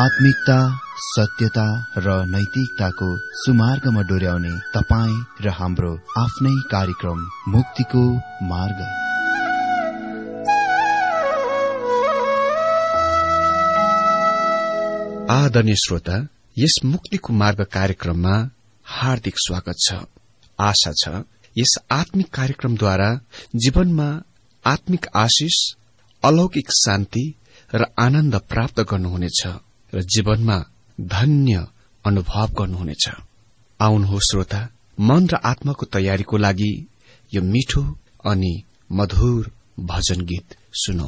आत्मिकता, सत्यता र नैतिकताको सुमार्गमा डोर्याउने तपाईँ र हाम्रो आफ्नै कार्यक्रम मुक्तिको मार्ग। आदरणीय श्रोता, यस मुक्तिको मार्ग कार्यक्रममा हार्दिक स्वागत छ। आशा छ यस आत्मिक कार्यक्रमद्वारा जीवनमा आत्मिक आशिष, अलौकिक शान्ति र आनन्द प्राप्त गर्नुहुनेछ र जीवनमा धन्य अनुभव गर्नुहुनेछ। आउनुहोस् श्रोता, मन र आत्माको तयारीको लागि यो मिठो अनि मधुर भजन गीत सुनौ।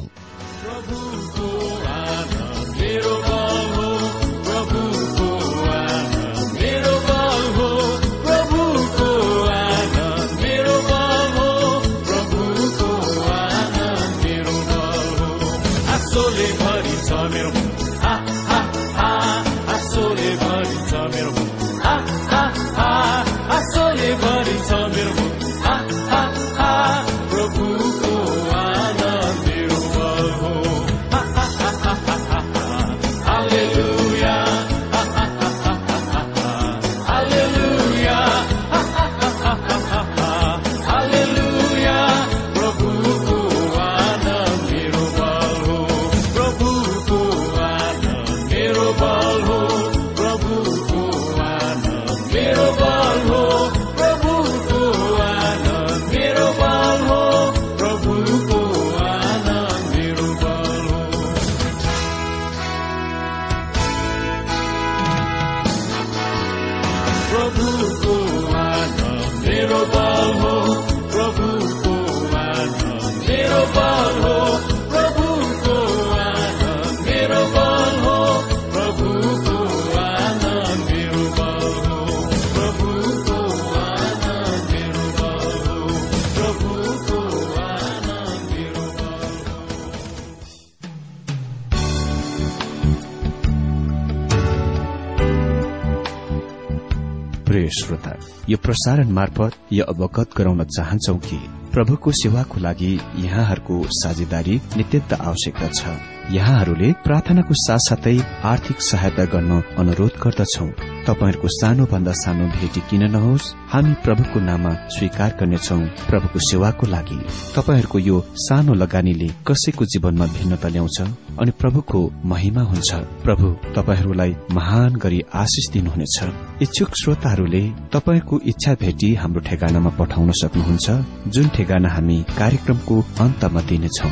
प्रिय श्रोता, यो प्रसारण मार्फत यो अवगत गराउन चाहन्छौ कि प्रभुको सेवाको लागि यहाँहरूको साझेदारी नित्यन्त आवश्यकता छ। यहाँहरूले प्रार्थनाको साथसाथै आर्थिक सहायता गर्न अनुरोध गर्दछौ। तपाईहरूको सानो भन्दा सानो भेटी किन नहोस्, हामी प्रभुको नाममा स्वीकार गर्नेछौ। प्रभुको सेवाको लागि तपाईहरूको यो सानो लगानीले कसैको जीवनमा भिन्नता ल्याउँछ अनि प्रभुको महिमा हुन्छ। प्रभु तपाईहरूलाई महान गरी आशिष दिनुहुनेछ। इच्छुक श्रोताहरूले तपाईको इच्छा भेटी हाम्रो ठेगानामा पठाउन सक्नुहुन्छ, जुन ठेगाना हामी कार्यक्रमको अन्तमा दिनेछौ।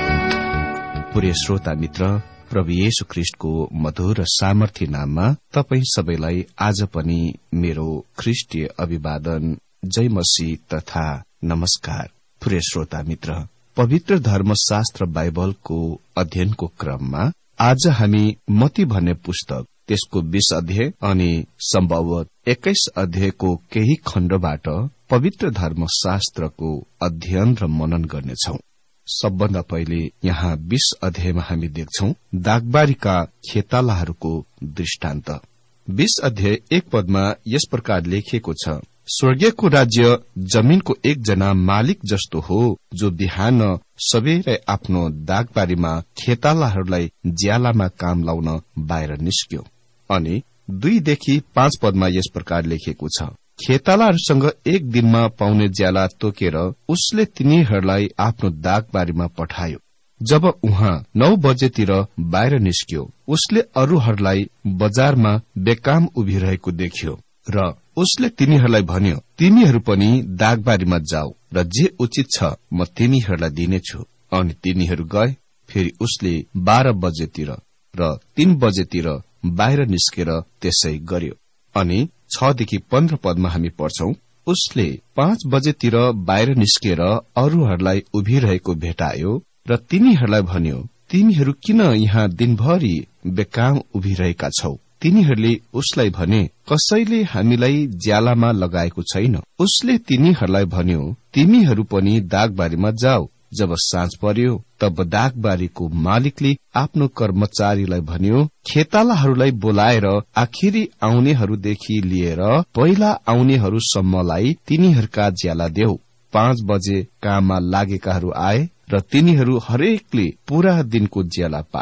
प्रिय श्रोता मित्र, प्रभु येशू ख्रीष्टको मधुर र सामर्थ्य नाममा तपाई सबैलाई आज पनि मेरो ख्रीष्टीय अभिवादन, जय मसीह तथा नमस्कार। प्रिय श्रोता मित्र, पवित्र धर्मशास्त्र बाइबलको अध्ययनको क्रममा आज हामी मत्ती भन्ने पुस्तक, त्यसको 20 अध्याय अनि सम्भवत 21 अध्यायको केही खण्डबाट पवित्र धर्मशास्त्रको अध्ययन र मनन गर्नेछौं। सबभन्दा पहिले यहाँ 20 अध्यायमा हामी देख्छौं दागबारीका खेतालाहरूको दृष्टान्त। 20 अध्याय 1 पदमा यस प्रकार लेखिएको छ, स्वर्गीयको राज्य जमीनको एकजना मालिक जस्तो हो, जो बिहान सबेरै आफ्नो दागबारीमा खेतालाहरूलाई ज्यालामा काम लाउन बाहिर निस्क्यो। अनि 2 देखि 5 पदमा यस प्रकार लेखिएको छ, खेतालाहरूसँग एक दिनमा पाउने ज्याला तोकेर उसले तिनीहरूलाई आफ्नो दागबारीमा पठायो। जब उहाँ 9 बजेतिर बाहिर निस्क्यो, उसले अरूहरूलाई बजारमा बेकाम उभिरहेको देख्यो र उसले तिनीहरूलाई भन्यो, तिमीहरू पनि दागबारीमा जाऊ र जे उचित छ म तिमीहरूलाई दिनेछु। अनि तिनीहरू गए। फेरि उसले 12 बजेतिर र 3 बजेतिर बाहिर निस्केर त्यसै गर्यो। अनि 6 देखि 15 पदमा हामी पढ्छौं, उसले 5 बजेतिर बाहिर निस्केर अरूहरूलाई उभिरहेको भेटायो र तिनीहरूलाई भन्यो, तिमीहरू किन यहाँ दिनभरि बेकाम उभिरहेका छौ? तिनीहरूले उसलाई भने, कसैले हामीलाई ज्यालामा लगाएको छैन। उसले तिनीहरूलाई भन्यो, तिमीहरू पनि दागबारीमा जाऊ। जब साँझ पर्यो, तब दागबारीको मालिकले आफ्नो कर्मचारीलाई भन्यो, खेतालाहरूलाई बोलाएर आखिरी आउनेहरूदेखि लिएर पहिला आउनेहरूसम्मलाई तिनीहरूका ज्याला देऊ। 5 बजे काममा लागेकाहरू आए र तिनीहरू हरेकले पूरा दिनको ज्याला पायो।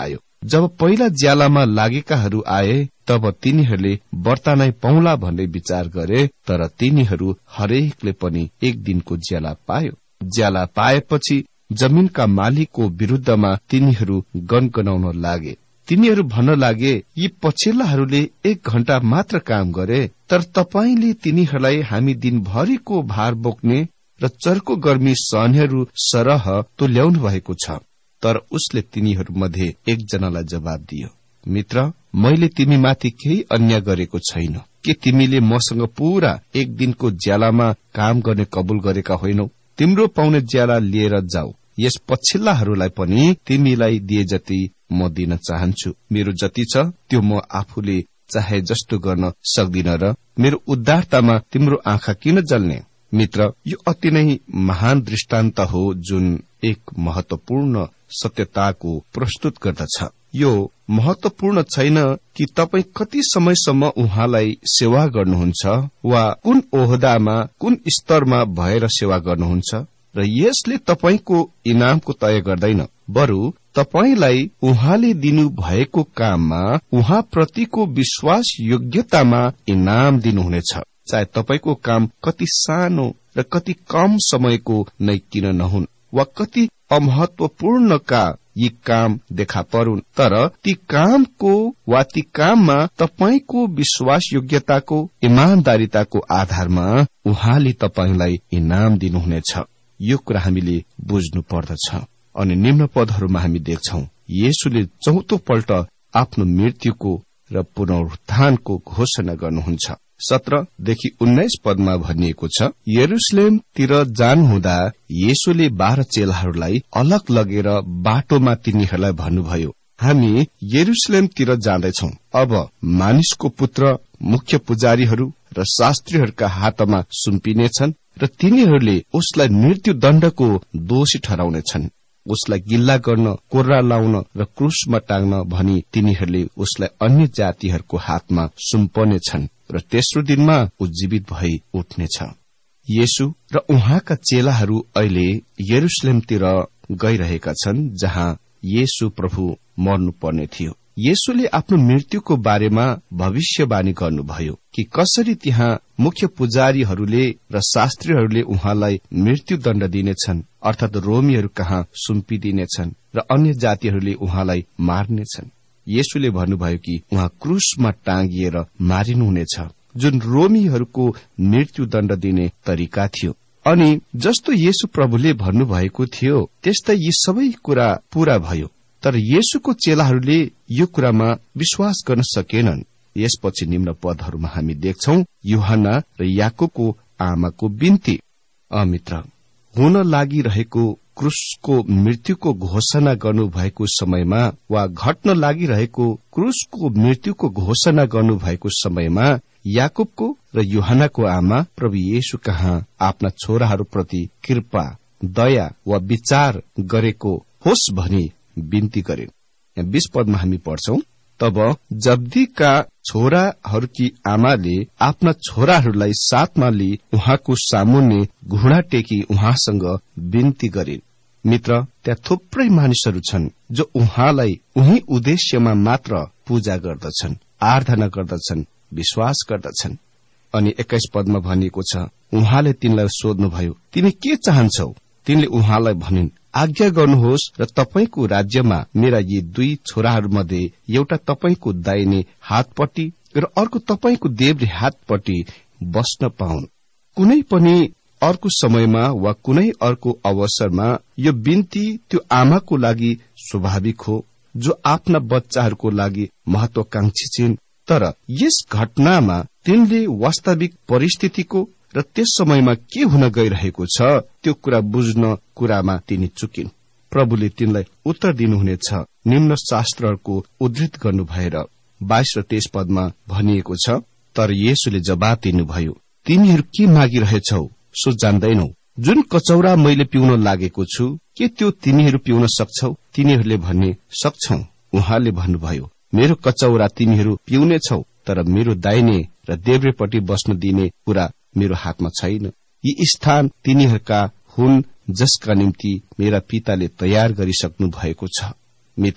जब पहिला ज्यालामा लागेकाहरू आए तब तिनीहरूले बर्तानै पाउला भन्ने विचार गरे, तर तिनीहरू हरेकले पनि एक दिनको ज्याला पायो। ज्याला पाएपछि जमिनका मालिकको विरुद्धमा तिनीहरू गनगनाउन लागे। तिनीहरू भन्न लागे, यी पछिल्लाहरूले 1 घण्टा मात्र काम गरे, तर तपाईले तिनीहरूलाई हामी दिनभरिको भार बोक्ने र चर्को गर्मी सहनेहरू सरह तुल्याउनु भएको छ। तर उसले तिनीहरू मध्ये एकजनालाई जवाब दियो, मित्र, मैले तिमीमाथि केही अन्याय गरेको छैन। के तिमीले मसँग पूरा 1 दिनको ज्यालामा काम गर्ने कबुल गरेका होइनौ? तिम्रो पाउने ज्याला लिएर जाऊ। यस पछिल्लाहरूलाई पनि तिमीलाई दिए जति म दिन चाहन्छु। मेरो जति छ त्यो म आफूले चाहे जस्तो गर्न सक्दिन र मेरो उद्धारतामा तिम्रो आँखा किन जल्ने? मित्र, यो अति नै महान दृष्टान्त हो जुन एक महत्वपूर्ण सत्यताको प्रस्तुत गर्दछ। यो महत्वपूर्ण छैन कि तपाई कति समयसम्म उहाँलाई सेवा गर्नुहुन्छ वा कुन ओहदामा कुन स्तरमा भएर सेवा गर्नुहुन्छ, र यसले तपाईको इनामको तय गर्दैन, बरु तपाईलाई उहाँले दिनु भएको काममा उहाँ प्रतिको विश्वास योग्यतामा इनाम दिनुहुनेछ। चाहे तपाईको काम कति सानो र कति कम समयको नै किन नहुन् वा कति अमहत्वपूर्णका यी काम देखा परुन्, तर ती कामको वा ती काममा तपाईको विश्वास योग्यताको इमानदारिताको आधारमा उहाँले तपाईलाई इनाम दिनुहुनेछ। यो कुरा हामीले बुझ्नु पर्दछ। अनि निम्न पदहरूमा हामी देख्छौं, येशूले चौथो पल्ट आफ्नो मृत्युको र पुनरुत्थानको घोषणा गर्नुहुन्छ। 17 देखि 19 पदमा भनिएको छ, यरुशलेमतिर जानुहुँदा येशूले 12 चेलाहरूलाई अलग लगेर बाटोमा तिनीहरूलाई भन्नुभयो, हामी यरुशलेमतिर जाँदैछौं। अब मानिसको पुत्र मुख्य पुजारीहरू र शास्त्रीहरूका हातमा सुम्पिनेछन् र तिनीहरूले उसलाई मृत्युदण्डको दोषी ठहराउनेछन्। उसलाई गिल्ला गर्न, कोर्रा लाउन र क्रूसमा टाङ्न भनी तिनीहरूले उसलाई अन्य जातिहरूको हातमा सुम्पनेछन् र तेस्रो दिनमा उज्जीवित भई उठ्नेछ। येशू र उहाँका चेलाहरू अहिले यरुशलेमतिर गइरहेका छन्, जहाँ येशू प्रभु मर्नु पर्ने थियो। येशूले आफ्नो मृत्युको बारेमा भविष्यवाणी गर्नुभयो कि कसरी त्यहाँ मुख्य पुजारीहरूले र शास्त्रीहरूले उहाँलाई मृत्युदण्ड दिनेछन्, अर्थात रोमीहरू कहाँ सुम्पिदिनेछन् र अन्य जातिहरूले उहाँलाई मार्नेछन्। येशूले भन्नुभयो कि उहाँ क्रूसमा टाँगिएर मारिनुहुनेछ, जुन रोमीहरूको मृत्युदण्ड दिने तरिका थियो। अनि जस्तो येशू प्रभुले भन्नुभएको थियो त्यस्तै यी सबै कुरा पूरा भयो। तर येशूको चेलाहरूले यो कुरामा विश्वास गर्न सकेनन्। यसपछि निम्न पदहरूमा हामी देख्छौं, यूहन्ना र याकूबको आमाको बिन्ती। मित्र, हुन लागिरहेको क्रूसको मृत्युको घोषणा गर्नुभएको समयमा वा घट्न लागिरहेको क्रूसको मृत्युको घोषणा गर्नुभएको समयमा याकूबको र यूहन्नाको आमा प्रभु येशू कहाँ आफ्ना छोराहरूप्रति कृपा, दया वा विचार गरेको होस् भनी बिन्ती गरे। 20 पदमा हामी पढ्छौं, तब जब्दीका छोराहरूकी आमाले आफ्ना छोराहरूलाई साथमा लिई उहाँको सामुन्ने घुँडा टेकी उहाँसँग बिन्ती गरिन्। मित्र, त्यहाँ थुप्रै मानिसहरू छन् जो उहाँलाई उही उद्देश्यमा मात्र पूजा गर्दछन्, आराधना गर्दछन्, विश्वास गर्दछन्। अनि 21 पदमा भनिएको छ, उहाँले तिनलाई सोध्नुभयो, तिमी के चाहन्छौ? तिनले उहाँलाई भनिन्, आज्ञा गर्नुहोस् र तपाईको राज्यमा मेरा यी 2 छोराहरूमध्ये एउटा तपाईको दाहिने हातपट्टि र अर्को तपाईको देब्रे हातपट्टि बस्न पाउन्। कुनै पनि अर्को समयमा वा कुनै अर्को अवसरमा यो बिन्ती त्यो आमाको लागि स्वाभाविक हो जो आफ्ना बच्चाहरूको लागि महत्वाकांक्षी छिन्। तर यस घटनामा तिनले वास्तविक परिस्थितिको र त्यस समयमा के हुन गइरहेको छ त्यो कुरा बुझ्न कुरामा तिनी चुकिन्। प्रभुले तिनलाई उत्तर दिनुहुनेछ। निम्न शास्त्रहरूको उद्धृत गर्नु भएर 22 र 23 पदमा भनिएको छ, तर येशूले जवाब दिनुभयो, तिमीहरू के मागिरहेछौ सो जान्दैनौ? जुन कचौरा मैले पिउन लागेको छु के त्यो तिमीहरू पिउन सक्छौ? तिनीहरूले भन्ने सक्छौ। उहाँले भन्नुभयो, मेरो कचौरा तिमीहरू पिउनेछौ, तर मेरो दाहिने र देब्रेपट्टि बस्न दिने कुरा मेरो हातमा छैन। यी स्थान तिनीहरूका हुन् जसका निम्ति मेरा पिताले तयार गरिसक्नु भएको छ। मित्र,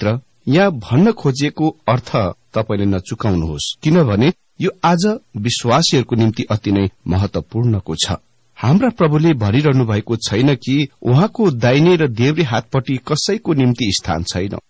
यहाँ भन्न खोजिएको अर्थ तपाईले नचुकाउनुहोस्, किनभने यो आज विश्वासीहरूको निम्ति अति नै महत्वपूर्णको छ। हाम्रा प्रभुले भनिरहनु भएको छैन कि उहाँको दाहिने र देब्रे हातपट्टि कसैको निम्ति स्थान छैन।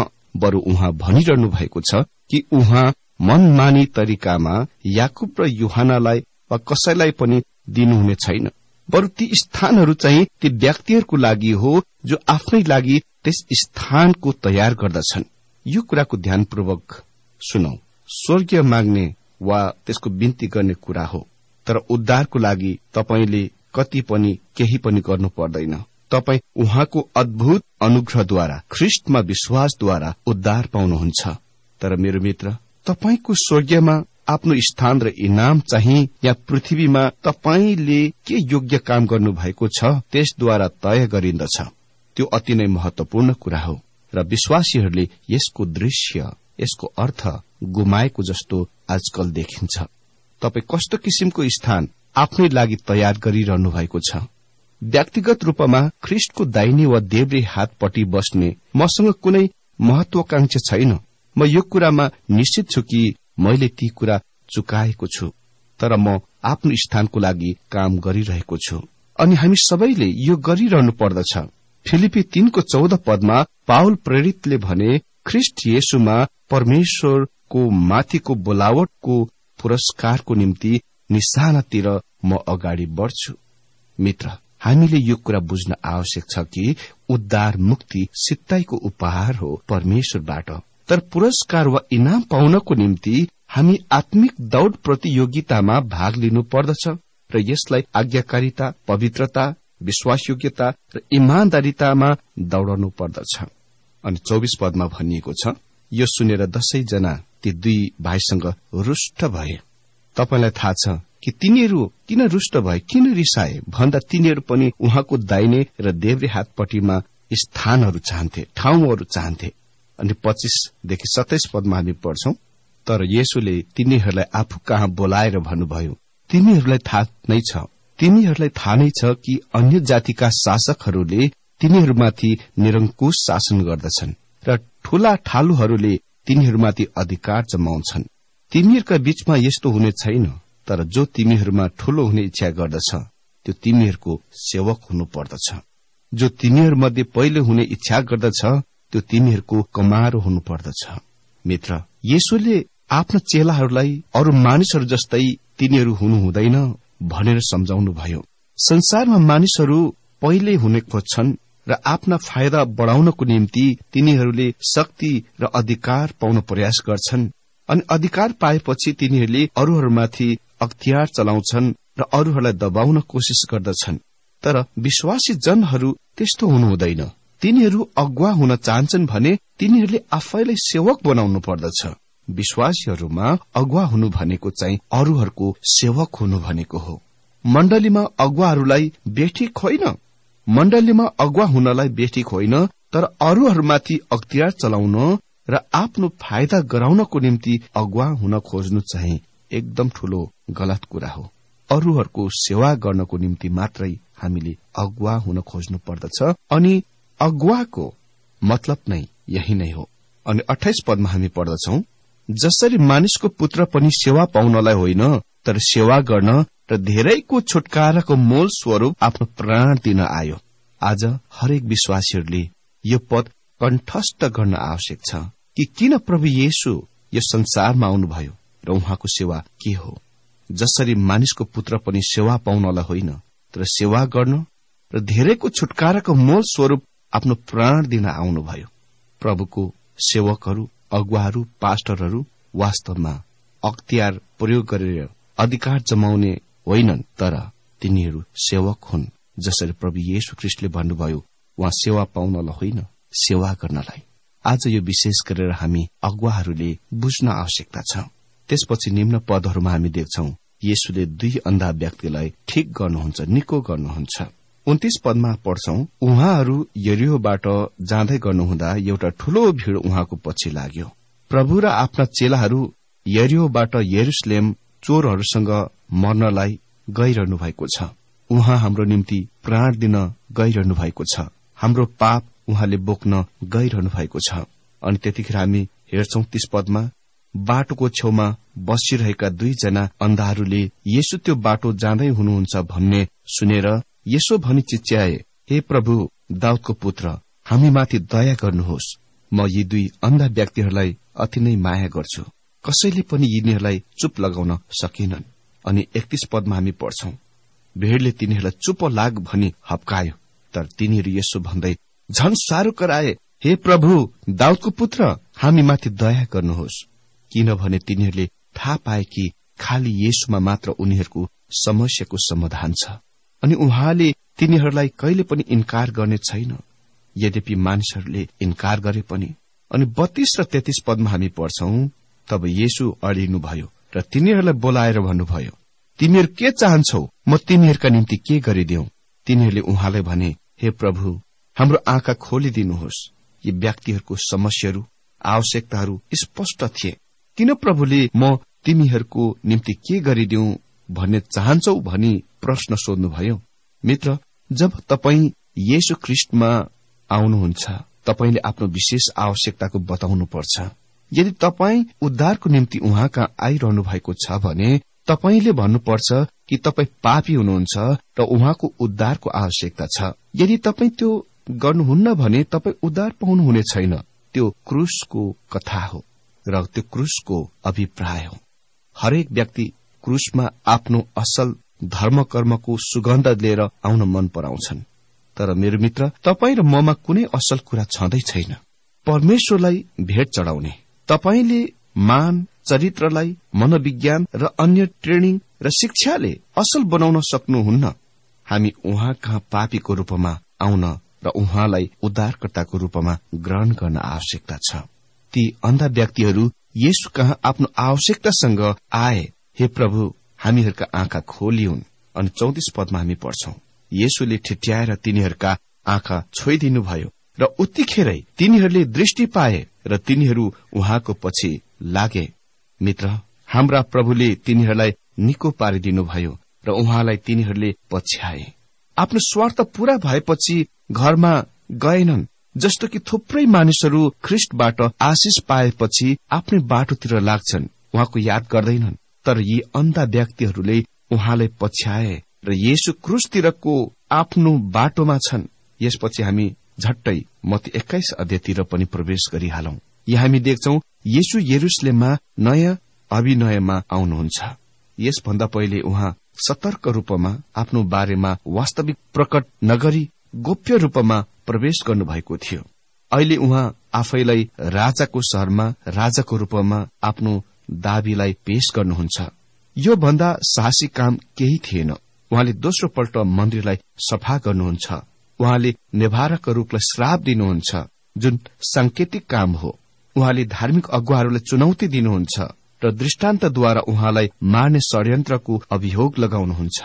बरु उहाँ भनिरहनु भएको छ कि उहाँ मनमानी तरिकामा याकुब र यूहन्नालाई वा कसैलाई पनि दिनुहुने छैन, बरु ती स्थानहरू चाहिँ ती व्यक्तिहरूको लागि हो जो आफ्नै लागि त्यस स्थानको तयार गर्दछन्। यो कुराको ध्यानपूर्वक सुनौ। स्वर्गीय माग्ने वा त्यसको बिन्ती गर्ने कुरा हो, तर उद्धारको लागि तपाईले कति पनि केही पनि गर्नु पर्दैन। तपाई उहाँको अद्भुत अनुग्रहद्वारा ख्रीष्टमा विश्वासद्वारा उद्धार पाउनुहुन्छ। तर मेरो मित्र, तपाईको स्वर्गीयमा आफ्नो स्थान र इनाम चाहिँ या पृथ्वीमा तपाईले के योग्य काम गर्नु भएको छ त्यसद्वारा तय गरिन्दछ। त्यो अति नै महत्वपूर्ण कुरा हो र विश्वासीहरूले यसको दृश्य, यसको अर्थ गुमाएको जस्तो आजकल देखिन्छ। तपाई कस्तो किसिमको स्थान आफ्नै लागि तयार गरिरहनु भएको छ? व्यक्तिगत रूपमा ख्रीष्टको दाहिने वा देब्रे हातपट्टि बस्ने मसँग कुनै महत्वाकांक्षा छैन। म यो कुरामा निश्चित छु कि मैले ती कुरा चुकाएको छु, तर म आफ्नो स्थानको लागि काम गरिरहेको छु अनि हामी सबैले यो गरिरहनु पर्दछ। फिलिपी 3:14 पाउल प्रेरितले भने, ख्रीष्ट येशूमा परमेश्वरको माथिको बोलावटको पुरस्कारको निम्ति निशानातिर म अगाडि बढ्छु। मित्र, हामीले यो कुरा बुझ्न आवश्यक छ कि उद्धार मुक्ति सित्तैको उपहार हो परमेश्वरबाट, तर पुरस्कार वा इनाम पाउनको निम्ति हामी आत्मिक दौड़ प्रतियोगितामा भाग लिनु पर्दछ र यसलाई आज्ञाकारिता, पवित्रता, विश्वासयोग्यता र इमानदारितामा दौड़नु पर्दछ। अनि 24 भनिएको छ, यो सुनेर 10 जना ती 2 भाइसँग रुष्ट भए। तपाईलाई थाहा छ कि तिनीहरू किन रुष्ट भए, किन रिसाए भन्दा तिनीहरू पनि उहाँको दाहिने र देब्रे हातपट्टिमा स्थानहरू चाहन्थे, ठाउँहरू चाहन्थे। अनि 25देखि 27 हामी पढ्छौं, तर येशूले तिनीहरूलाई आफू कहाँ बोलाएर भन्नुभयो, तिमीहरूलाई थाहा नै छ कि अन्य जातिका शासकहरूले तिनीहरूमाथि निरंकुश शासन गर्दछन् र ठूला ठालुहरूले तिनीहरूमाथि अधिकार जमाउँछन्। तिमीहरूका बीचमा यस्तो हुने छैन, तर जो तिमीहरूमा ठूलो हुने इच्छा गर्दछ त्यो तिमीहरूको सेवक हुनु पर्दछ। जो तिमीहरूमध्ये पहिलो हुने इच्छा गर्दछ त्यो तिमीहरूको कमारो हुनु पर्दछ। मित्र, येशूले आफ्ना चेलाहरूलाई अरू मानिसहरू जस्तै तिनीहरू हुनु हुँदैन भनेर सम्झाउनु भयो। संसारमा मानिसहरू पहिले हुने खोज्छन् र आफ्ना फाइदा बढ़ाउनको निम्ति तिनीहरूले शक्ति र अधिकार पाउन प्रयास गर्छन् अनि अधिकार पाएपछि तिनीहरूले अरूहरूमाथि अख्तियार चलाउँछन् र अरूहरूलाई दबाउन कोशिश गर्दछन्। तर विश्वासी जनहरू त्यस्तो हुनु हुँदैन। तिनीहरू अगुवा हुन चाहन्छन् भने तिनीहरूले आफैलाई सेवक बनाउनु पर्दछ। विश्वासीहरूमा अगुवा हुनु भनेको चाहिँ अरूहरूको सेवक हुनु भनेको हो। मण्डलीमा अगुवाहरूलाई बेठिक होइन, मण्डलीमा अगुवा हुनलाई बेठिक होइन, तर अरूहरूमाथि अख्तियार चलाउन र आफ्नो फाइदा गराउनको निम्ति अगुवा हुन खोज्नु चाहिँ एकदम ठूलो गलत कुरा हो। अरूहरूको सेवा गर्नको निम्ति मात्रै हामीले अगुवा हुन खोज्नु पर्दछ अनि अगुवाको मतलब नै यही नै हो। अनि 28 हामी पढ्दछौं, जसरी मानिसको पुत्र पनि सेवा पाउनलाई होइन तर सेवा गर्न र धेरैको छुटकाराको मूल स्वरूप आफ्नो प्राण दिन आयो। आज हरेक विश्वासीहरूले यो पद कण्ठस्थ गर्न आवश्यक छ कि किन प्रभु येशू यो संसारमा आउनुभयो र उहाँको सेवा के हो। जसरी मानिसको पुत्र पनि सेवा पाउनलाई होइन तर सेवा गर्न र धेरैको छुटकाराको मूल स्वरूप आफ्नो प्राण दिन आउनुभयो। प्रभुको सेवकहरू, अगुवाहरू, पास्टरहरू वास्तवमा अख्तियार प्रयोग गरेर अधिकार जमाउने होइनन्, तर तिनीहरू सेवक हुन्। जसरी प्रभु येशू ख्रीष्टले भन्नुभयो, उहाँ सेवा पाउनलाई होइन सेवा गर्नलाई। आज यो विशेष गरेर हामी अगुवाहरूले बुझ्न आवश्यकता छ। त्यसपछि निम्न पदहरूमा हामी देख्छौं, येशूले 2 अन्धा व्यक्तिलाई ठिक गर्नुहुन्छ, निको गर्नुहुन्छ। 29 पढ्छौं, उहाँहरू यरीहोबाट जाँदै गर्नुहुँदा एउटा ठूलो भीड़ उहाँको पछि लाग्यो। प्रभु र आफ्ना चेलाहरू यरीहोबाट यरुशलेम चोरहरूसँग मर्नलाई गइरहनु भएको छ। उहाँ हाम्रो निम्ति प्राण दिन गइरहनु भएको छ। हाम्रो पाप उहाँले बोक्न गइरहनु भएको छ। अनि त्यतिखेर हामी हेर्छौं 30 पदमा, बाटोको छेउमा बसिरहेका 2 जना अन्धाहरूले येशू त्यो बाटो जाँदै हुनुहुन्छ भन्ने सुनेर यसो भनी चिच्याए, हे प्रभु, दाउदको पुत्र, हामीमाथि दया गर्नुहोस्। म यी 2 अन्धा व्यक्तिहरूलाई अति नै माया गर्छु। कसैले पनि यिनीहरूलाई चुप लगाउन सकेनन्। अनि 31 पदमा हामी पढ्छौं, भेडले तिनीहरूलाई चुप लाग भनी हप्कायो, तर तिनीहरू यसो भन्दै झन साह्रो कराए, हे प्रभु, दाउदको पुत्र, हामीमाथि दया गर्नुहोस्। किनभने तिनीहरूले थाहा पाए कि खाली येशूमा मात्र उनीहरूको समस्याको समाधान छ अनि उहाँले तिनीहरूलाई कहिले पनि इन्कार गर्ने छैन। यद्यपि मानिसहरूले इन्कार गरे पनि। अनि 32 र 33 पदमा हामी पढ्छौं, तब येशू अडिनुभयो र तिनीहरूलाई बोलाएर भन्नुभयो, तिमीहरू के चाहन्छौ? म तिमीहरूका निम्ति के गरिदेऊ? तिनीहरूले उहाँलाई भने, हे प्रभु, हाम्रो आँखा खोलिदिनुहोस्। यी व्यक्तिहरूको समस्याहरू, आवश्यकताहरू स्पष्ट थिए। किन प्रभुले म तिमीहरूको निम्ति के गरिदेऊ भन्ने चाहन्छौ भनी प्रश्न सोध्नुभयो। मित्र, जब तपाई येशू ख्रीष्टमा आउनुहुन्छ, तपाईले आफ्नो विशेष आवश्यकताको बताउनु पर्छ। यदि तपाई उद्धारको निम्ति उहाँका आइरहनु भएको छ भने तपाईले भन्नुपर्छ कि तपाई पापी हुनुहुन्छ र उहाँको उद्धारको आवश्यकता छ। यदि तपाई त्यो गर्नुहुन्न भने तपाई उद्धार पाउनुहुने छैन। त्यो क्रूसको कथा हो र त्यो क्रूसको अभिप्राय हो। हरेक व्यक्ति क्रूसमा आफ्नो असल धर्म कर्मको सुगन्ध लिएर आउन मन पराउँछन्। तर मेरो मित्र, तपाई र ममा कुनै असल कुरा छँदै छैन। परमेश्वरलाई भेट चढाउने, तपाईले मान, चरित्रलाई मनोविज्ञान र अन्य ट्रेनिङ र शिक्षाले असल बनाउन सक्नुहुन्न। हामी उहाँ कहाँ पापीको रूपमा आउन र उहाँलाई उद्धारकर्ताको रूपमा ग्रहण गर्न आवश्यकता छ। ती अन्धा व्यक्तिहरू येशू कहाँ आफ्नो आवश्यकतासँग आए, हे प्रभु, हामीहरूका आँखा खोलिउन्। अनि 34 पदमा हामी पढ्छौं, येशूले ठिट्याएर तिनीहरूका आँखा छोइदिनुभयो र उत्तिखेरै तिनीहरूले दृष्टि पाए र तिनीहरू उहाँको पछि लागे। मित्र, हाम्रा प्रभुले तिनीहरूलाई निको पारिदिनुभयो र उहाँलाई तिनीहरूले पछ्याए। आफ्नो स्वार्थ पूरा भएपछि घरमा गएनन्। जस्तो कि थुप्रै मानिसहरू ख्रीष्टबाट आशिष पाएपछि आफ्नै बाटोतिर लाग्छन्, उहाँको याद गर्दैनन्। तर यी अन्धा व्यक्तिहरूले उहाँलाई पछ्याए र येशू क्रूसतिरको आफ्नो बाटोमा छन्। यसपछि हामी झट्टै मत्ती 21 अध्यायतिर पनि प्रवेश गरिहालौं। यहाँ हामी देख्छौं येशू यरुशलेममा नयाँ अभिनयमा आउनुहुन्छ। यसभन्दा पहिले उहाँ सतर्क रूपमा आफ्नो बारेमा वास्तविक प्रकट नगरी गोप्य रूपमा प्रवेश गर्नुभएको थियो। अहिले उहाँ आफैलाई राजाको शहरमा राजाको रूपमा आफ्नो दाबीलाई पेश गर्नुहुन्छ। यो भन्दा साहसी काम केही थिएन। उहाँले दोस्रो पल्ट मन्दिरलाई सफा गर्नुहुन्छ। उहाँले नेभाराका रूखलाई श्राप दिनुहुन्छ, जुन सांकेतिक काम हो। उहाँले धार्मिक अगुवाहरूलाई चुनौती दिनुहुन्छ र दृष्टान्तद्वारा उहाँलाई मार्ने षड्यन्त्रको अभियोग लगाउनुहुन्छ।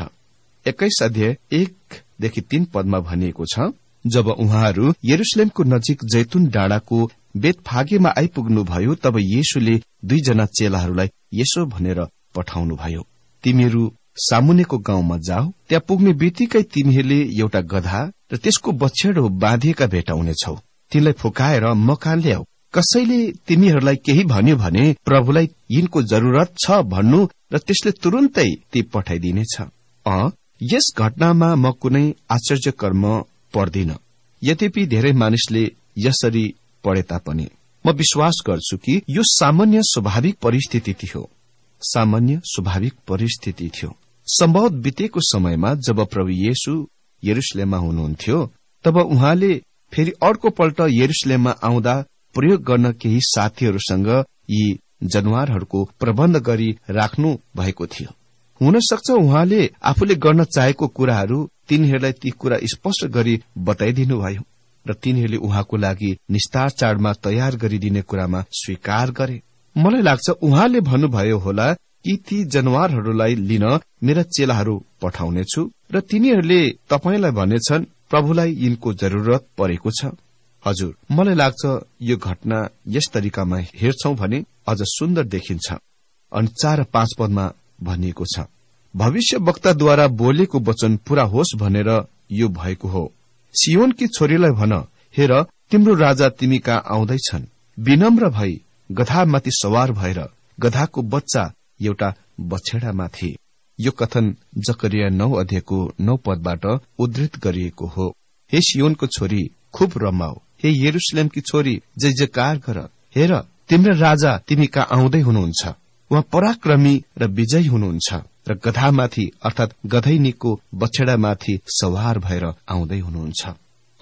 21 अध्याय 1देखि 3 पदमा भनिएको छ, जब उहाँहरू यरुशलेमको नजिक जैतुन डाँडाको बेतफागेमा आइपुग्नुभयो, तब येशूले 2 जना चेलाहरूलाई यसो भनेर पठाउनुभयो, तिमीहरू सामुन्नेको गाउँमा जाऊ। त्यहाँ पुग्ने बित्तिकै तिमीहरूले एउटा गधा र त्यसको बछेडो बाँधिएका भेटाउनेछौ। तिनलाई फुकाएर मकान ल्याऊ। कसैले तिमीहरूलाई केही भन्यो भने प्रभुलाई यिनको जरुरत छ भन्नु र त्यसले तुरुन्तै ती पठाइदिनेछ। यस घटनामा म कुनै आश्चर्य कर्म पढ्दिन। यद्यपि धेरै मानिसले यसरी पढे तापनि म विश्वास गर्छु कि यो सामान्य स्वाभाविक परिस्थिति थियो। सामान्य स्वाभाविक परिस्थिति थियो। सम्भवतः बितेको समयमा जब प्रभु येशू यरुशलेममा हुनुहुन्थ्यो, तब उहाँले फेरि अर्को पल्ट यरुशलेममा आउँदा प्रयोग गर्न केही साथीहरूसँग यी जनावरहरूको प्रबन्ध गरी राख्नु भएको थियो। हुन सक्छ उहाँले आफूले गर्न चाहेको कुराहरू तिनीहरूलाई ती कुरा स्पष्ट गरी बताइदिनु भयो र तिनीहरूले उहाँको लागि निस्तार चाडमा तयार गरिदिने कुरामा स्वीकार गरे। मलाई लाग्छ उहाँले भन्नुभयो होला कि ती जनावरहरूलाई लिन मेरा चेलाहरू पठाउनेछु र तिनीहरूले तपाईलाई भनेछन् प्रभुलाई यिनको जरुरत परेको छ। हजुर, मलाई लाग्छ यो घटना यस तरिकामा हेर्छौं भने अझ सुन्दर देखिन्छ। अनि 4 र 5 पदमा भनिएको छ, भविष्य वक्ताद्वारा बोलेको वचन पूरा होस् भनेर यो भएको हो। सियोनकी छोरीलाई भन, हेर तिम्रो राजा तिमी कहाँ आउँदैछन्, विनम्र भई गधामाथि सवार भएर गधाको बच्चा एउटा बछेडामाथि। यो कथन जकरिया 9 अध्यायको 9 पदबाट उद्धृत गरिएको हो। हे सियोनको छोरी, खुब रमाऊ। हे यरुशलेमकी छोरी, जय जयकार गर। हेर, तिम्रो राजा तिमी कहाँ आउँदै हुनुहुन्छ। उहाँ पराक्रमी र विजयी हुनुहुन्छ र गधामाथि अर्थात गधैनीको बछेडामाथि सवार भएर आउँदै हुनुहुन्छ।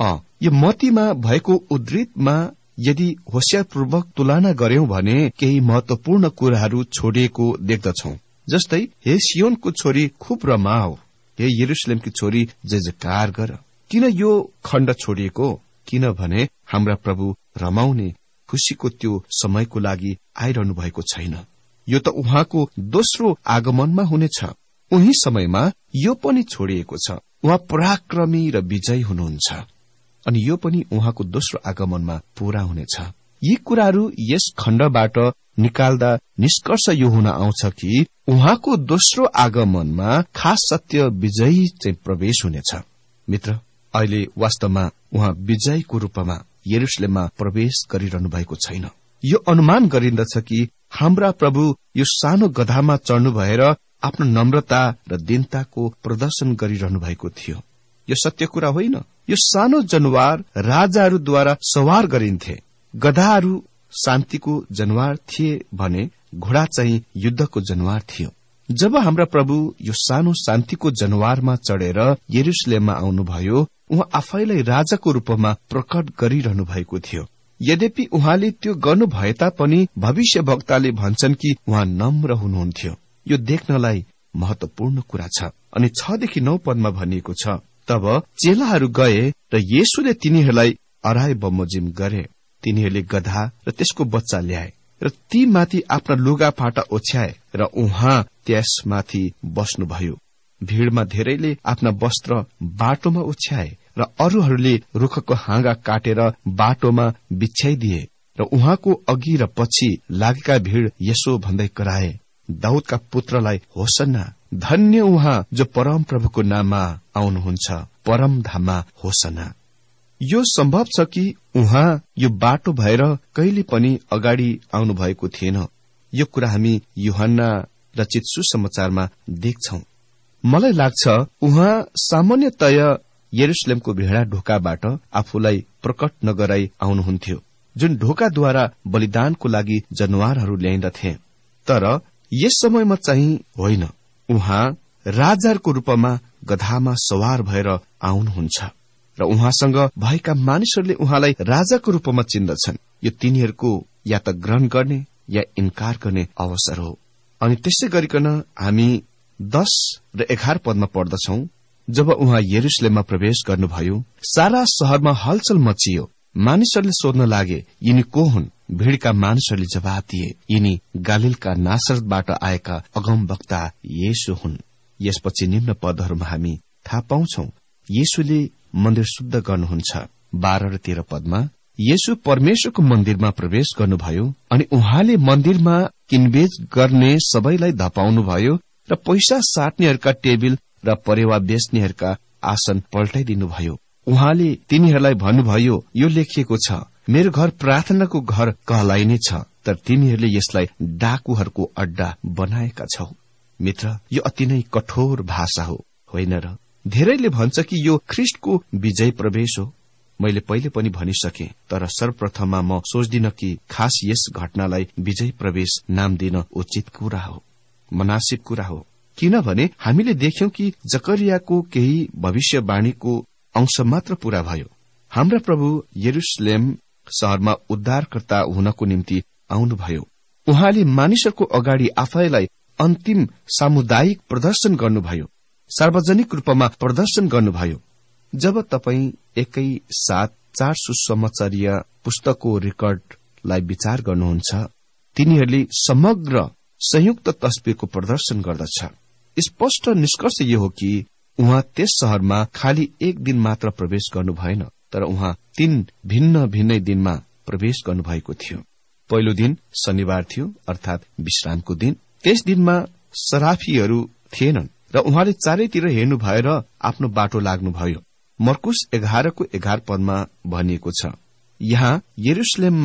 यो मत्तीमा भएको उद्धृतमा यदि होशियारपूर्वक तुलना गर्यौं भने केही महत्वपूर्ण कुराहरू छोडिएको देख्दछौं। जस्तै, हे सियोनको छोरी, खुब रमाऊ। हे यरुशलेमकी छोरी, जय जयकार गर। किन यो खण्ड छोडिएको? किनभने हाम्रा प्रभु रमाउने खुशीको त्यो समयको लागि आइरहनु भएको छैन। यो त उहाँको दोस्रो आगमनमा हुनेछ। उही समयमा यो पनि छोडिएको छ। उहाँ पराक्रमी र विजयी हुनुहुन्छ अनि यो पनि उहाँको दोस्रो आगमनमा पूरा हुनेछ। यी कुराहरू यस खण्डबाट निकाल्दा निष्कर्ष यो हुन आउँछ कि उहाँको दोस्रो आगमनमा खास सत्य विजयी चाहिँ प्रवेश हुनेछ। मित्र, अहिले वास्तवमा उहाँ विजयीको रूपमा यरुशलेममा प्रवेश गरिरहनु भएको छैन। यो अनुमान गरिन्दछ कि हाम्रा प्रभु यो सानो गधामा चढ्नु भएर आफ्नो नम्रता र दीनताको प्रदर्शन गरिरहनु भएको थियो। यो सत्य कुरा होइन। यो सानो जनावर राजाहरूद्वारा सवार गरिन्थे। गधाहरू शान्तिको जनावर थिए भने घोडा चाहिँ युद्धको जनावर थियो। जब हाम्रा प्रभु यो सानो शान्तिको जनावरमा चढेर यरुशलेममा आउनुभयो, उहाँ आफैलाई राजाको रूपमा प्रकट गरिरहनु भएको थियो। यद्यपि उहाँले त्यो गर्नु भए तापनि भविष्यवक्ताले भन्छन् कि उहाँ नम्र हुनुहुन्थ्यो। यो देख्नलाई महत्वपूर्ण कुरा छ। अनि 6-9 पदमा भनिएको छ, तब चेलाहरू गए र येशूले तिनीहरूलाई अराय बमोजिम गरे। तिनीहरूले गधा र त्यसको बच्चा ल्याए र ती माथि आफ्ना लुगा फाटा ओछ्याए र उहाँ त्यसमाथि बस्नुभयो। भीड़मा धेरैले आफ्ना वस्त्र बाटोमा ओछ्याए र अरूहरूले रुखको हाँगा काटेर बाटोमा बिछ्याइदिए र उहाँको अघि र पछि लागेका भीड़ यसो भन्दै कराए, दाउदका पुत्रलाई होसन्ना। धन्य उहाँ जो परम प्रभुको नाममा आउनुहुन्छ, परम धाममा होसन्ना। यो सम्भव छ कि उहाँ यो बाटो भएर कहिले पनि अगाडि आउनु भएको थिएन। यो कुरा हामी यूहन्ना रचित सुसमाचारमा देख्छौं। मलाई लाग्छ उहाँ सामान्यतया यरुशलेमको भेडा ढोकाबाट आफूलाई प्रकट नगराई आउनुहुन्थ्यो, जुन ढोकाद्वारा बलिदानको लागि जनावरहरू ल्याइन्दथे। तर यस समयमा चाहिँ होइन। उहाँ राजाको रूपमा गधामा सवार भएर आउनुहुन्छ र उहाँसँग भएका मानिसहरूले उहाँलाई राजाको रूपमा चिन्दछन्। यो तिनीहरूको या त ग्रहण गर्ने या इन्कार गर्ने अवसर हो। अनि त्यसै गरिकन हामी 10 र 11 पदमा पढ्दछौं, जब उहाँ यरुशलेममा प्रवेश गर्नुभयो, सारा शहरमा हलचल मचियो। मानिसहरूले सोध्न लागे, यिनी को हुन्? भीड़का मानिसहरूले जवाब दिए, यिनी गालिलका नासरतबाट आएका अगमवक्ता येशू हुन्। यसपछि निम्न पदहरूमा हामी थाहा पाउँछौ, येशूले मन्दिर शुद्ध गर्नुहुन्छ। 12 र 13 पदमा येशू परमेश्वरको मन्दिरमा प्रवेश गर्नुभयो अनि उहाँले मन्दिरमा किनबेच गर्ने सबैलाई धपाउनुभयो र पैसा साट्नेहरूका टेबिल र परेवा बेच्नेहरूका आसन पल्टाइदिनुभयो। उहाँले तिनीहरूलाई भन्नुभयो, यो लेखिएको छ, मेरो घर प्रार्थनाको घर कहलाइनेछ, तर तिनीहरूले यसलाई डाकुहरूको अड्डा बनाएका छौ। मित्र, यो अति नै कठोर भाषा हो, होइन र? धेरैले भन्छ कि यो ख्रिस्टको विजय प्रवेश हो। मैले पहिले पनि भनिसके, तर सर्वप्रथममा म सोच्दिन कि खास यस घटनालाई विजय प्रवेश नाम दिन उचित कुरा हो, मुनासिब कुरा हो। किनभने हामीले देख्यौं कि जकरियाको केही भविष्यवाणीको अंश मात्र पूरा भयो। हाम्रा प्रभु यरुशलेम शहरमा उद्धारकर्ता हुनको निम्ति आउनुभयो। उहाँले मानिसहरूको अगाडि आफैलाई अन्तिम सामुदायिक प्रदर्शन गर्नुभयो, सार्वजनिक रूपमा प्रदर्शन गर्नुभयो। जब तपाई एकै साथ 4 सुसमाचारीय पुस्तकको रेकर्डलाई विचार गर्नुहुन्छ, तिनीहरूले समग्र संयुक्त तस्बिरको प्रदर्शन गर्दछ। स्पष्ट निष्कर्ष यो हो कि उहाँ त्यस शहरमा खाली एक दिन मात्र प्रवेश गर्नु भएन, तर उहाँ 3 भिन्न भिन्नै दिनमा प्रवेश गर्नुभएको थियो। पहिलो दिन शनिबार थियो, अर्थात विश्रामको दिन। त्यस दिनमा सराफीहरू थिएनन् र उहाँले चारैतिर हेर्नु भएर आफ्नो बाटो लाग्नुभयो। मर्कुस 11 को 11 पदमा भनिएको छ, यहाँ यरुशलेममा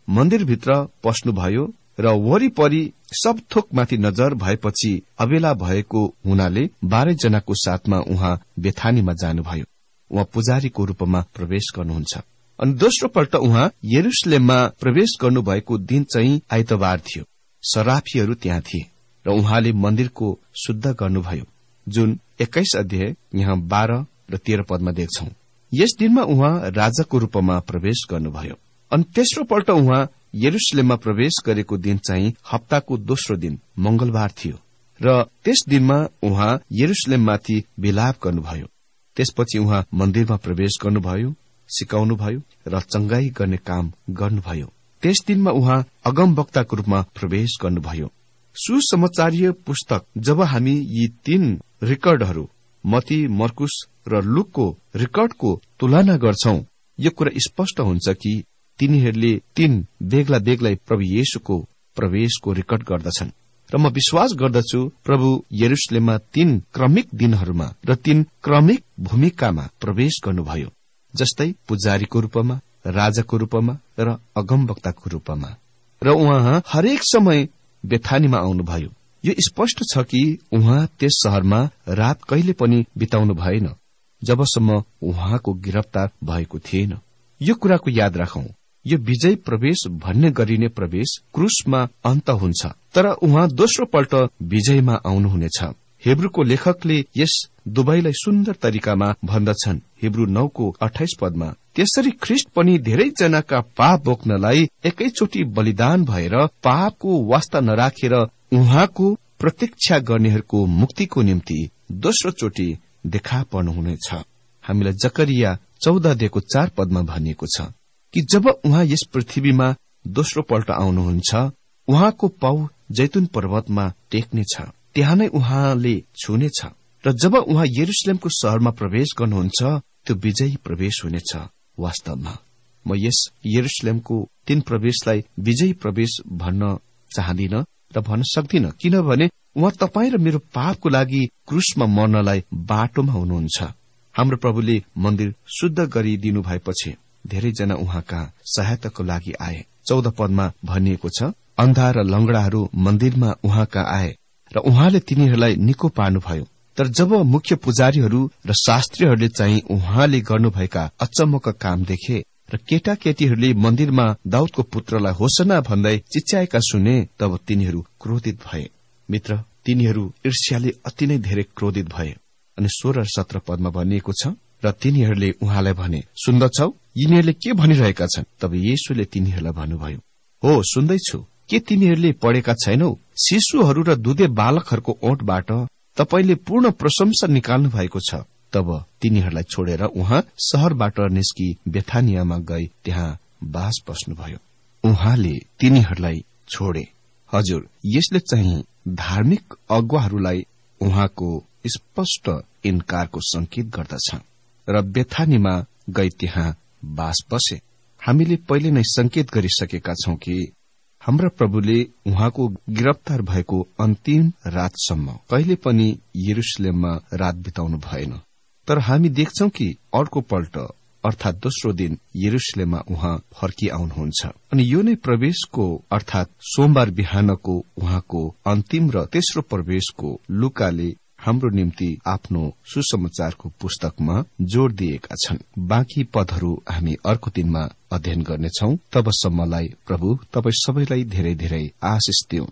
मन्दिरभित्र पस्नुभयो र वरिपरि सब थोकमाथि नजर भएपछि अबेला भएको हुनाले 12 जनाको साथमा उहाँ बेथानीमा जानुभयो। उहाँ पुजारीको रूपमा प्रवेश गर्नुहुन्छ। अनि दोस्रो पल्ट उहाँ यरुशलेममा प्रवेश गर्नुभएको दिन चाहिँ आइतबार थियो। सराफीहरू त्यहाँ थिए र उहाँले मन्दिरको शुद्ध गर्नुभयो, जुन 21 अध्याय यहाँ 12 र 13 पदमा देख्छौं। यस दिनमा उहाँ राजाको रूपमा प्रवेश गर्नुभयो। अनि तेस्रो पल्ट उहाँ यरुशलेममा प्रवेश गरेको दिन चाहिँ हप्ताको दोस्रो दिन मंगलबार थियो र त्यस दिनमा उहाँ यरुशलेममाथि विलाप गर्नुभयो। त्यसपछि उहाँ मन्दिरमा प्रवेश गर्नुभयो, सिकाउनुभयो र चंगाई गर्ने काम गर्नुभयो। त्यस दिनमा उहाँ अगमवक्ताको रूपमा प्रवेश गर्नुभयो। सुसमाचारीय पुस्तक जब हामी यी 3 रेकर्डहरू मती, मर्कुस र लुकको रेकर्डको तुलना गर्छौं, यो कुरा स्पष्ट हुन्छ कि तिनीहरूले 3 बेग्ला बेग्लै प्रभु येशूको प्रवेशको रेकर्ड गर्दछन्। र म विश्वास गर्दछु प्रभु यरुशलेममा 3 क्रमिक दिनहरूमा र 3 क्रमिक भूमिकामा प्रवेश गर्नुभयो, जस्तै पुजारीको रूपमा, राजाको रूपमा र अगमवक्ताको रूपमा। र उहाँ हरेक समय बेथानीमा आउनुभयो। यो स्पष्ट छ कि उहाँ त्यस शहरमा रात कहिले पनि बिताउनु भएन जबसम्म उहाँको गिरफ्तार भएको थिएन। यो कुराको याद राखौं, यो विजय प्रवेश भन्ने गरिने प्रवेश क्रुसमा अन्त हुन्छ, तर उहाँ दोस्रो पल्ट विजयमा आउनुहुनेछ। हिब्रूको लेखकले यस दुवैलाई सुन्दर तरिकामा भन्दछन्। हिब्रू 9:28 पदमा, त्यसरी ख्रिस्ट पनि धेरै जनाका पाप बोक्नलाई एकैचोटि बलिदान भएर पापको वास्ता नराखेर उहाँको प्रतीक्षा गर्नेहरूको मुक्तिको निम्ति दोस्रो चोटि देखा पर्नुहुनेछ। हामीलाई जकरिया 14:4 पदमा भनिएको छ कि जब उहाँ यस पृथ्वीमा दोस्रो पल्ट आउनुहुन्छ, उहाँको पाउ जैतुन पर्वतमा टेक्नेछ, त्यहाँ नै उहाँले छुनेछ। र जब उहाँ यरुशलेमको शहरमा प्रवेश गर्नुहुन्छ, त्यो विजयी प्रवेश हुनेछ। वास्तवमा म यस यरुशलेमको 3 प्रवेशलाई विजयी प्रवेश भन्न चाहदिन र भन्न सक्दिन, किनभने उहाँ तपाईँ र मेरो पापको लागि क्रुसमा मर्नलाई बाटोमा हुनुहुन्छ। हाम्रो प्रभुले मन्दिर शुद्ध गरिदिनु भएपछि धेरैजना उहाँका सहायताको लागि आए। 14 पदमा भनिएको छ, अन्धा र लंगडाहरू मन्दिरमा उहाँका आए र उहाँले तिनीहरूलाई निको पार्नुभयो। तर जब मुख्य पुजारीहरू र शास्त्रीहरूले चाहिँ उहाँले गर्नुभएका अचम्मका काम देखे र केटाकेटीहरूले मन्दिरमा दाउदको पुत्रलाई होसना भन्दै चिच्याएका सुने, तब तिनीहरू क्रोधित भए। मित्र, तिनीहरू ईर्ष्याले अति नै धेरै क्रोधित भए। अनि 16 र 17 पदमा भनिएको छ, र तिनीहरूले उहाँलाई भने, सुन्दछौ, यिनीहरूले के भनिरहेका छन्? तब येशूले तिनीहरूलाई भन्नुभयो, हो, सुन्दैछु। के तिमीहरूले पढेका छैनौ? शिशुहरू र दुधे बालकहरूको ओठबाट तपाईले पूर्ण प्रशंसा निकाल्नु भएको छ। तब तिनीहरूलाई छोडेर उहाँ शहरबाट निस्की बेथानियामा गई त्यहाँ बास बस्नुभयो। उहाँले तिनीहरूलाई छोडे। हजुर, यसले चाहिँ धार्मिक अगुवाहरूलाई उहाँको स्पष्ट इन्कारको संकेत गर्दछ र बेथानीमा गई त्यहाँ बास बसे। हामीले पहिले नै संकेत गरिसकेका छौं कि हाम्रा प्रभुले उहाँको गिरफ्तार भएको अन्तिम रातसम्म कहिले पनि यरुशलेममा रात बिताउनु भएन। तर हामी देख्छौं कि अर्को पल्ट अर्थात दोस्रो दिन यरुशलेममा उहाँ फर्की आउनुहुन्छ। अनि यो नै प्रवेशको अर्थात सोमबार बिहानको उहाँको अन्तिम र तेस्रो प्रवेशको लुकाले हाम्रो निम्ति आफ्नो सुसमाचारको पुस्तकमा जोड़ दिएका छन्। बाँकी पदहरू हामी अर्को दिनमा अध्ययन गर्नेछौं। तबसम्मलाई प्रभु तपाईं सबैलाई धेरै धेरै आशिष दिउन्।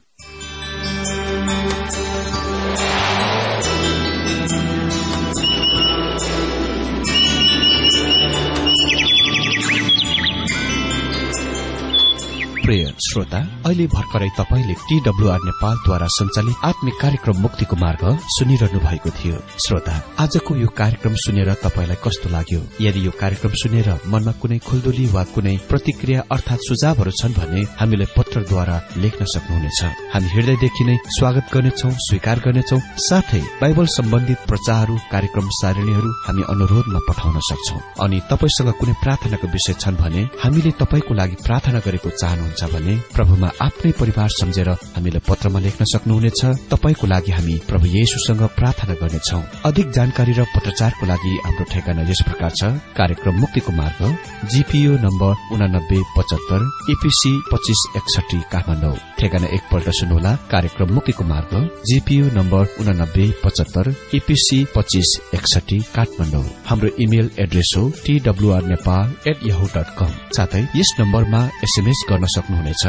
प्रिय श्रोता, अहिले भर्खरै तपाईले TWR नेपालद्वारा सञ्चालित आत्मिक कार्यक्रम मुक्तिको मार्ग सुनिरहनु भएको थियो। श्रोता, आजको यो कार्यक्रम सुनेर तपाईलाई कस्तो लाग्यो? यदि यो कार्यक्रम सुनेर मनमा कुनै खुल्दुली वा कुनै प्रतिक्रिया अर्थात सुझावहरू छन् भने हामीलाई पत्रद्वारा लेख्न सक्नुहुनेछ। हामी हृदयदेखि नै स्वागत गर्नेछौं, स्वीकार गर्नेछौं। साथै बाइबल सम्बन्धित प्रचारहरू, कार्यक्रम सारणीहरू हामी अनुरोधमा पठाउन सक्छौं। अनि तपाईसँग कुनै प्रार्थनाको विषय छन् भने हामीले तपाईको लागि प्रार्थना गरेको चाहनुहुन्छ भने प्रभुमा आफ्नै परिवार सम्झेर हामीलाई पत्रमा लेख्न सक्नुहुनेछ। तपाईको लागि हामी प्रभु येशूसँग प्रार्थना गर्नेछौ। अधिक जानकारी र पत्रचारको लागि हाम्रो ठेगाना यस प्रकार छ। कार्यक्रम मुक्तिको मार्ग, जीपीओ नम्बर 8975 EPC 2561 काठमाडौँ। ठेगाना एकपल्ट सुन्नुहोला। कार्यक्रम मुक्तिको मार्ग, जीपीओ नम्बर 8975 EPC 2561 काठमाडौँ। हाम्रो इमेल एड्रेस हो twrnepal@yahoo.com। साथै यस नम्बरमा SMS गर्न सक्नुहुनेछ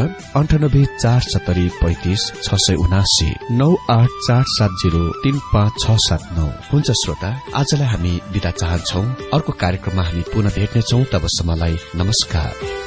984735 67984703567। हुन्छ श्रोता, आजलाई हामी बिदा चाहन्छौ। अर्को कार्यक्रममा हामी पुनः भेट्नेछौ। तबसम्मलाई नमस्कार।